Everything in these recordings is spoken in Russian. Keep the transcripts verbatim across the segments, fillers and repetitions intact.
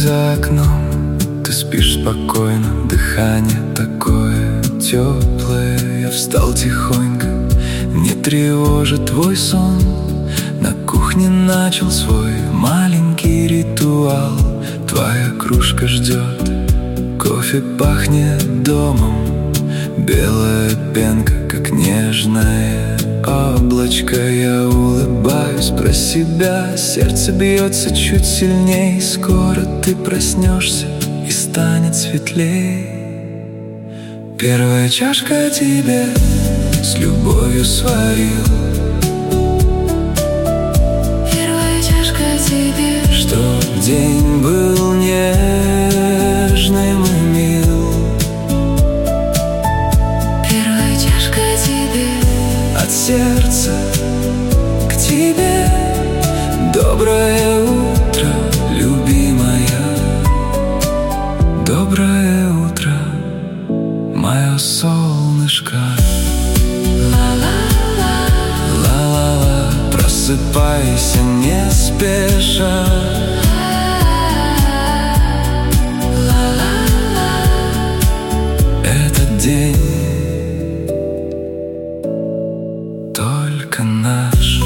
за окном ты спишь спокойно, дыхание такое теплое. Я встал тихонько, не тревожит твой сон. На кухне начал свой маленький ритуал. Твоя кружка ждет, кофе пахнет домом. Белая пенка, как нежное облачко. Я улыбаюсь про себя, сердце бьется чуть сильней. Скоро ты проснешься и станет светлей. Первая чашка тебе с любовью сварил. Первая чашка тебе, чтоб день был нежным и мил. первая чашка тебе, от сердца к тебе. Доброе утро, любимая. Доброе утро, мое солнышко. ла-ла-ла, Ла-ла-ла, просыпайся не спеша. ла-ла-ла, Этот день только наш.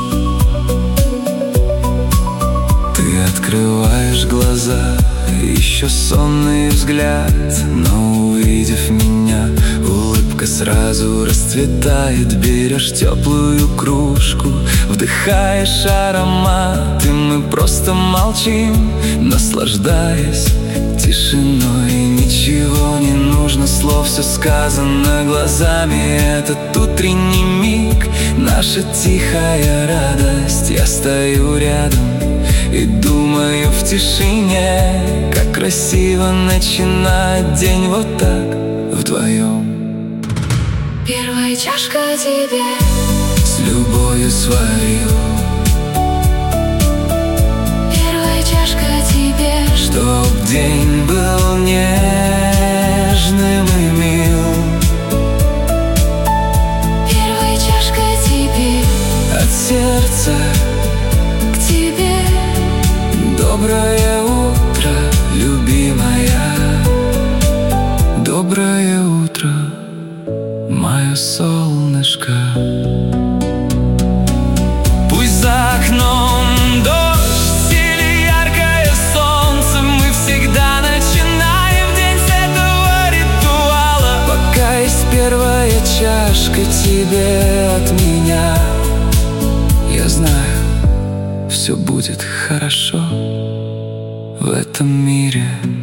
Ты открываешь глаза, еще сонный взгляд, но увидев меня, улыбка сразу расцветает. Берешь теплую кружку, вдыхаешь аромат, и мы просто молчим, наслаждаясь тишиной. Ничего не нужно, слов, все сказано глазами. Этот утренний миг, наша тихая радость. Я стою рядом и думаю в тишине, как красиво начинать день вот так вдвоем. первая чашка тебе, С любовью сварил. первая чашка тебе, Чтоб день был нежным и мил. первая чашка тебе, От сердца к тебе. доброе утро, любимая. Доброе утро, мое солнышко. Пусть за окном дождь или яркое солнце, мы всегда начинаем день с этого ритуала. Пока есть первая чашка тебе от меня, я знаю, все будет хорошо в этом мире.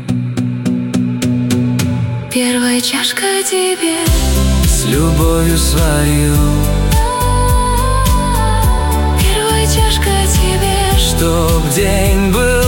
Первая чашка тебе, С любовью сварил. первая чашка тебе, Чтоб день был